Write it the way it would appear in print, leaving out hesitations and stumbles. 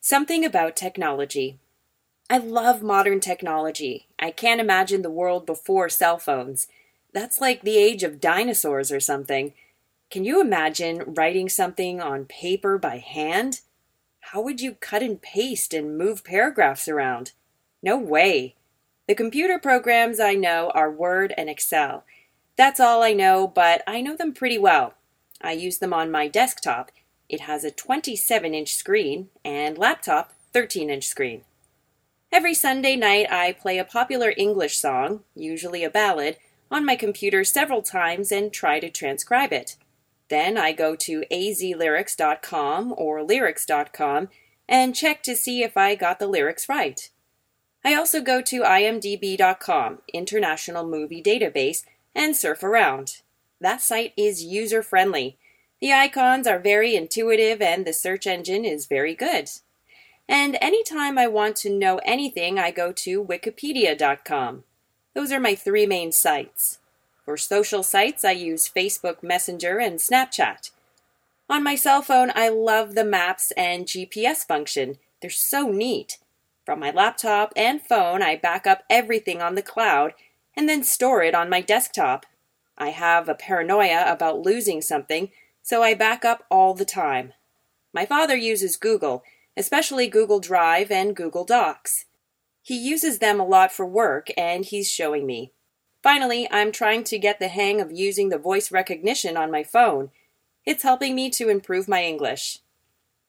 Something about technology. I love modern technology. I can't imagine the world before cell phones. That's like the age of dinosaurs or something. Can you imagine writing something on paper by hand? How would you cut and paste and move paragraphs around? No way. The computer programs I know are Word and Excel. That's all I know, but I know them pretty well. I use them on my desktop. It has a 27-inch screen and laptop 13-inch screen. Every Sunday night I play a popular English song, usually a ballad, on my computer several times and try to transcribe it. Then I go to azlyrics.com or lyrics.com and check to see if I got the lyrics right. I also go to imdb.com, International Movie Database, and surf around. That site is user-friendly. The icons are very intuitive and the search engine is very good. And anytime I want to know anything, I go to wikipedia.com. Those are my three main sites. For social sites, I use Facebook Messenger and Snapchat. On my cell phone, I love the Maps and GPS function. They're so neat. From my laptop and phone, I back up everything on the cloud and then store it on my desktop. I have a paranoia about losing something, so I back up all the time. My father uses Google, especially Google Drive and Google Docs. He uses them a lot for work, and he's showing me. Finally, I'm trying to get the hang of using the voice recognition on my phone. It's helping me to improve my English.